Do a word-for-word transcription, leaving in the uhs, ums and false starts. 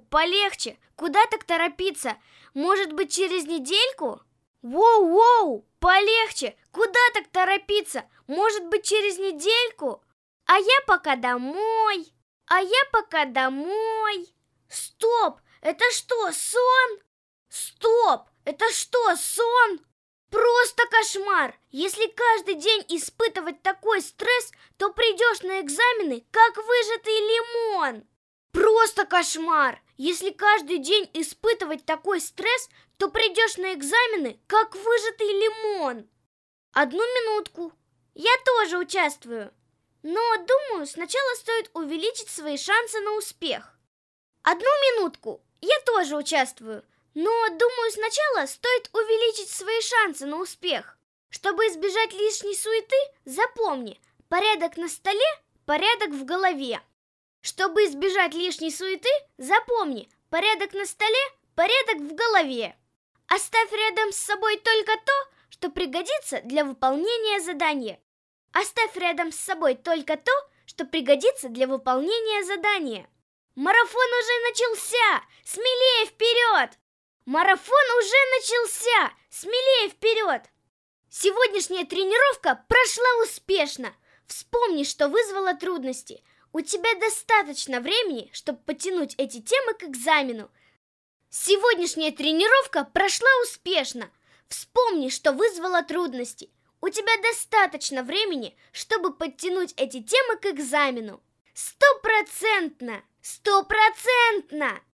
полегче. Куда так торопиться? Может быть, через недельку? Воу-воу, полегче. Куда так торопиться? Может быть, через недельку? А я пока домой. А я пока домой. Стоп, это что, сон? Стоп, это что, сон? Просто кошмар! Если каждый день испытывать такой стресс, то придешь на экзамены, как выжатый лимон. Просто кошмар! Если каждый день испытывать такой стресс, то придешь на экзамены, как выжатый лимон. Одну минутку. Я тоже участвую. Но, думаю, сначала стоит увеличить свои шансы на успех. Одну минутку. Я тоже участвую. Но, думаю, сначала стоит увеличить свои шансы на успех. Чтобы избежать лишней суеты, запомни: порядок на столе, порядок в голове. Чтобы избежать лишней суеты, запомни: порядок на столе, порядок в голове. Оставь рядом с собой только то, что пригодится для выполнения задания. Оставь рядом с собой только то, что пригодится для выполнения задания. Марафон уже начался! Смелее вперед! Марафон уже начался! Смелее вперед! Сегодняшняя тренировка прошла успешно. Вспомни, что вызвало трудности. У тебя достаточно времени, чтобы подтянуть эти темы к экзамену. Сегодняшняя тренировка прошла успешно. Вспомни, что вызвало трудности. У тебя достаточно времени, чтобы подтянуть эти темы к экзамену. Стопроцентно! Стопроцентно!